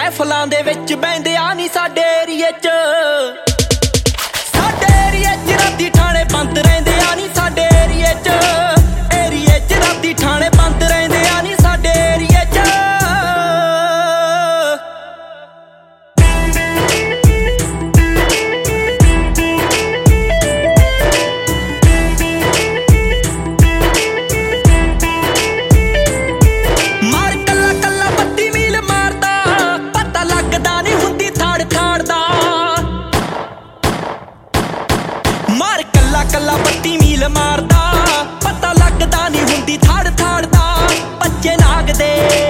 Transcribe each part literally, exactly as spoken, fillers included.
ਮਹਿਫਲਾਂ ਦੇ ਵਿੱਚ ਬੈਂਦਿਆ ਨਹੀਂ ਸਾਡੇ ਏਰੀਏ 'ਚ। ਸਾਡੇ ਏਰੀਏ 'ਚ ਰਾਤੀ ਠਾਣੇ ਬੰਦ ਰਹਿੰਦੇ ਆ ਨਹੀਂ ਸਾਡੇ ਏਰੀਏ 'ਚ। ਏਰੀਏ 'ਚ ਰਾਤੀ ਠਾਣੇ ਬੰਦ ਰਹਿੰਦੇ ਆ ਨਹੀਂ ਸਾਡੇ ਏਰੀਏ 'ਚ। ਮਾਰ ਕੱਲਾ ਕੱਲਾ ਬੱਤੀ ਮੀਲ ਮਾਰਦਾ, ਪਤਾ ਲੱਗਦਾ ਨਹੀਂ ਹੁੰਦੀ ਥਾੜ ਥਾੜ ਦਾ। ਬੱਚੇ ਨਾਗ ਦੇ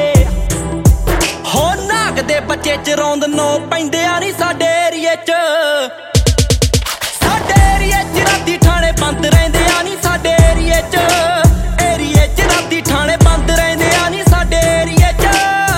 ਹੋ ਨਾਗ ਦੇ ਬੱਚੇ ਚ ਰੌਂਦ ਨੋ ਪੈਂਦੇ ਆ ਨਹੀਂ ਸਾਡੇ ਏਰੀਏ 'ਚ। ਸਾਡੇ ਏਰੀਏ 'ਚ ਰਾਤੀ ਠਾਣੇ ਬੰਦ ਰਹਿੰਦੇ ਆ ਨਹੀਂ ਸਾਡੇ ਏਰੀਏ 'ਚ। ਏਰੀਏ 'ਚ ਰਾਤੀ ਠਾਣੇ ਬੰਦ ਰਹਿੰਦੇ ਆ ਨਹੀਂ ਸਾਡੇ ਏਰੀਏ 'ਚ।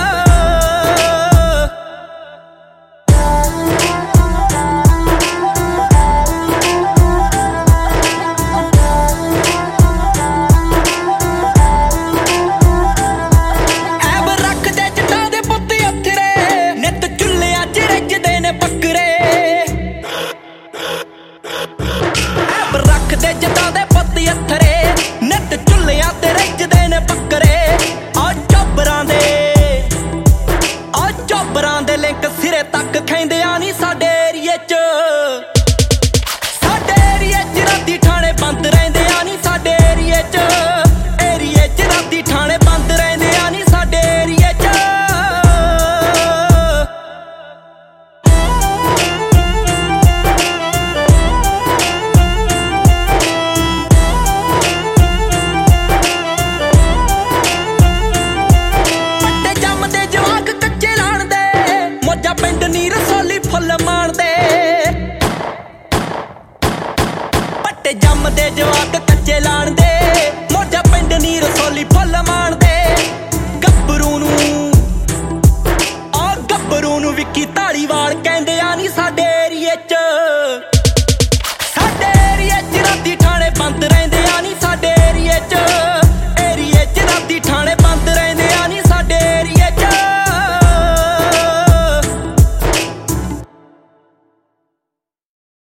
ਰੱਖਦੇ ਜੱਟਾਂ ਦੇ ਪੁੱਤ ਅੱਥਰੇ, ਨਿੱਤ ਚੁੱਲ੍ਹਿਆਂ ਤੇ ਰਿੱਝਦੇ ਨੇ ਬੱਕਰੇ। ਆ ਚੋਬਰਾਂ ਦੇ ਆ ਚੋਬਰਾਂ ਦੇ ਲਿੰਕ ਸਿਰੇ ਤੱਕ ਖੈਂਦੇ ਆ ਨਹੀਂ ਸਾਡੇ ਏਰੀਏ 'ਚ। ਸਾਡੇ ਏਰੀਏ 'ਚ ਰਾਤੀ ਠਾਣੇ ਬੰਦ ਰਹਿੰਦੇ ਆ ਨਹੀਂ ਸਾਡੇ ਏਰੀਏ 'ਚ। ਏਰੀਏ 'ਚ ਰਾਤੀ ਠਾਣੇ ਬੰਦ ਰਹਿੰਦੇ ਆ ਨਹੀਂ ਸਾਡੇ ਏਰੀਏ 'ਚ। ਪਿੰਡ ਨੀ ਰਸੋਲੀ ਫੁੱਲ ਮਾਣਦੇ, ਪੱਟੇ ਜੰਮਦੇ ਜਵਾਕ ਕੱਚੇ ਲਾਣਦੇ। ਮੋਢਾ ਪਿੰਡ ਨੀ ਰਸੋਲੀ ਫੁੱਲ ਮਾਣਦੇ। ਗੱਭਰੂ ਨੂੰ ਆ ਗੱਭਰੂ ਨੂੰ ਵਿੱਕੀ ਧਾਲੀਵਾਲ ਕਹਿੰਦੇ ਆ ਨੀ ਸਾਡੇ ਏਰੀਏ 'ਚ।